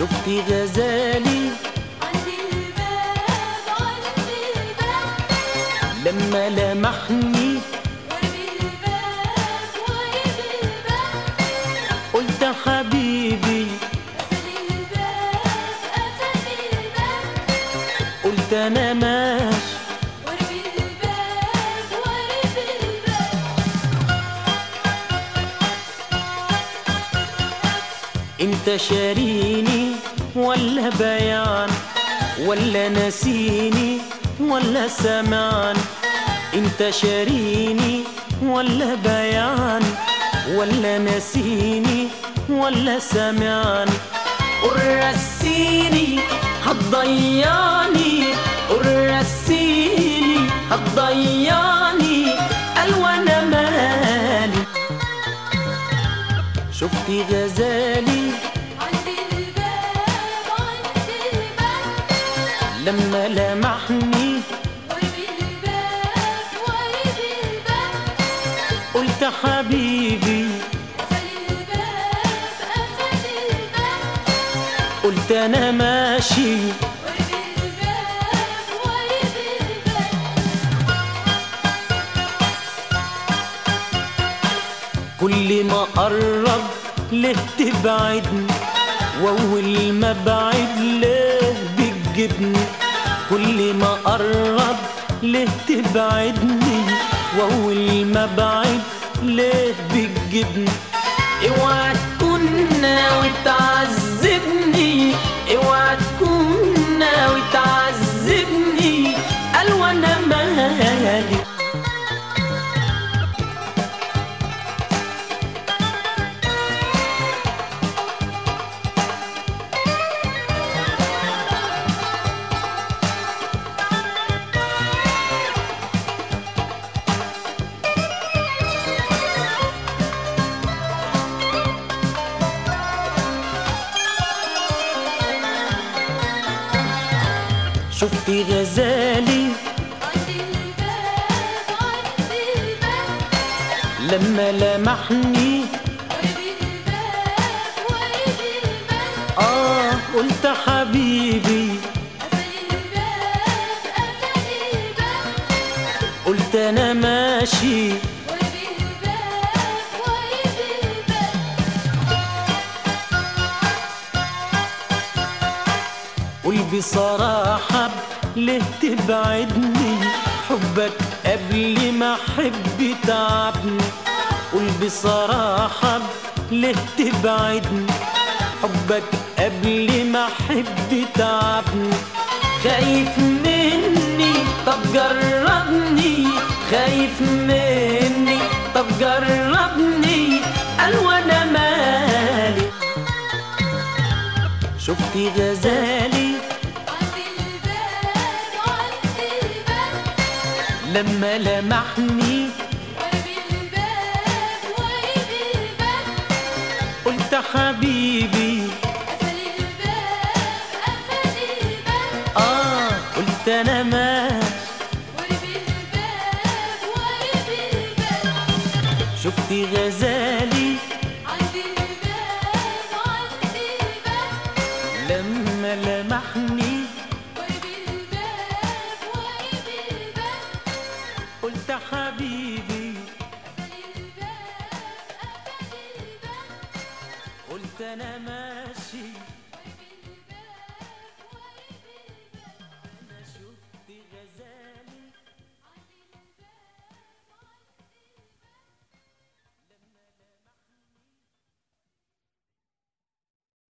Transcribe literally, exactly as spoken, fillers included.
شفتي غزالي عند الباب عند الباب لما لمحني ورب الباب ورب الباب قلت حبيبي قفل الباب قفل الباب قلت انا ماشي ورب الباب ورب الباب انت شاريني ولا بيان ولا نسيني ولا سمعان انت شاريني ولا بيان ولا نسيني ولا سمعان قرسيني هتضيعني قرسيني هتضيعني قال وانا مالي شفتي غزالي عند الباب عند الباب لما لمحني ورب الباب ورب الباب قلت حبيبي قفل الباب قفل الباب قلت انا ماشي ورب الباب ورب الباب كل ما قرب ليه تبعدني واول ما بعد ليه بتجيبني كل ما قرب ليه تبعدني واول ما بعد ليه بتجيبني اوعى تكون ناوي تعذبني اوعى تكون ناوي تعذبني قال وانا مالي شفتي غزالي عند الباب عند الباب لما لمحني ورب الباب ورب الباب اه قلت حبيبي قفل الباب قفل الباب قلت انا ماشي ورب الباب ورب الباب قول بصراحة ليه تبعدني حبك قبل ما احب تعبني قول بصراحة ليه تبعدني حبك قبل ما احب تعبني خايف مني طب جربني خايف مني طب جربني قال وانا مالي شفتي غزالي عند الباب عند الباب لما لمحني ورب الباب ورب الباب قلت حبيبي قفل الباب قفل الباب اه قلت انا ماشي ورب الباب ورب الباب شفتي غزالي عند الباب عند الباب لما لمحني ورب الباب ورب الباب قلت حبيبي قفل الباب قفل الباب قلت انا ماشي